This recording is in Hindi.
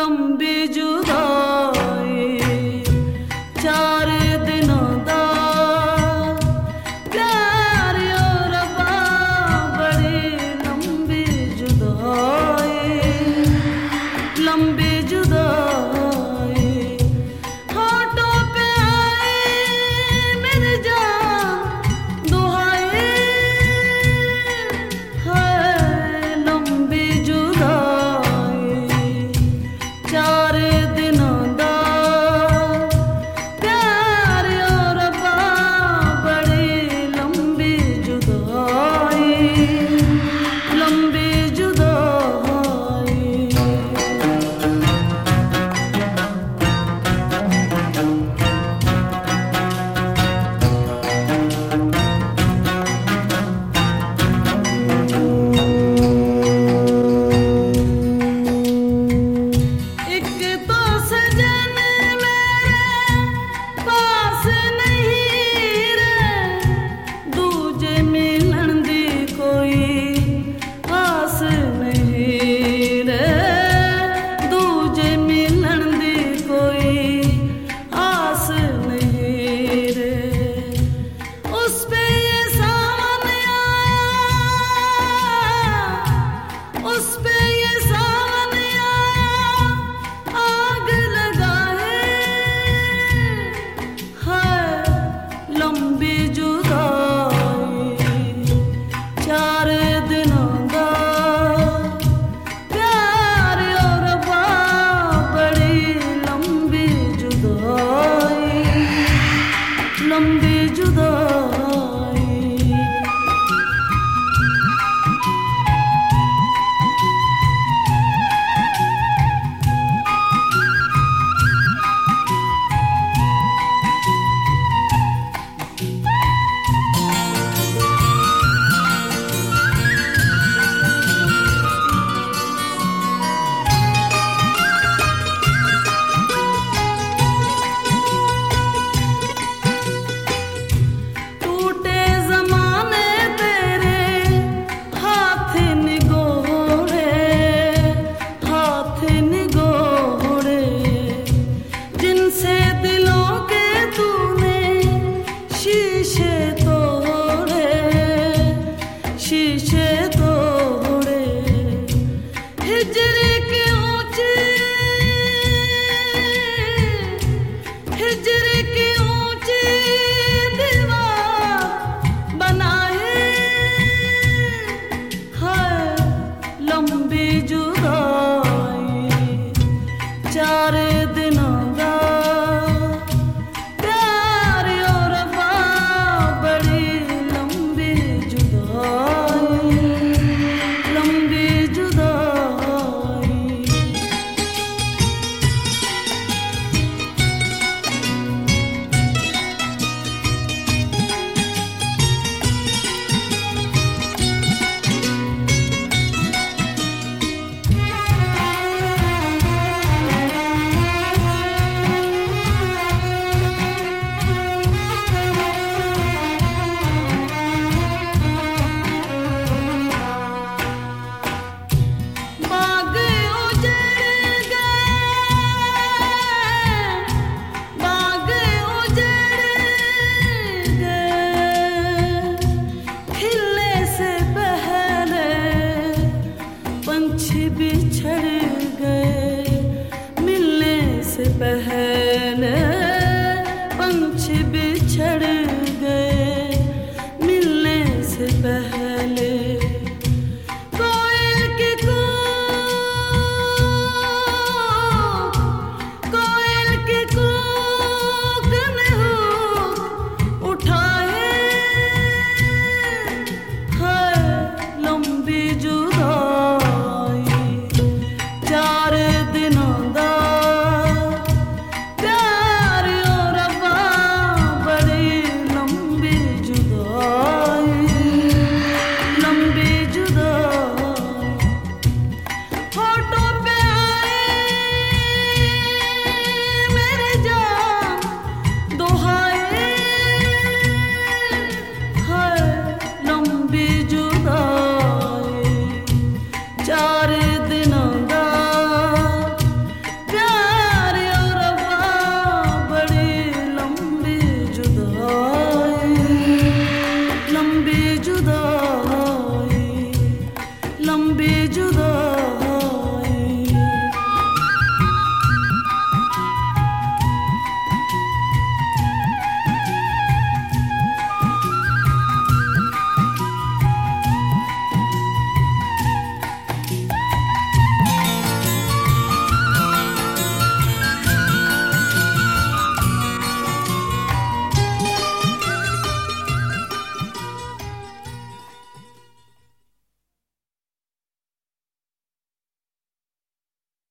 लंबी जुदाई 4 दिनों दा प्यार ओ रब्बा बड़ी लंबी जुदाई लंबी जुदाई होठों पे आई मेरी जान दुहाई है लंबी जुदाई 4 दिनों दा प्यार ओ रब्बा बड़ी लंबी जुदाई लंबी जुदाई एक तो सजन मेरे पास नहीं रे दूजे मिलन दी कोई आस नहीं रे दूजे मिलन दी कोई आस नहीं रे उस पे ये सावन आया उस पे ये सावन आया आग लगाए है लंबी जुदाई 4 दिनों दा प्यार ओ रब्बा बड़ी लंबी जुदाई लंबी जुदाई टूटे ज़माने तेरे हाथ निगोड़े जिनसे दिलों के तूने शीशे तोड़े हिजर के ऊंचे हिजर की ऊंची दीवार बनाए है लंबी जुदाई 4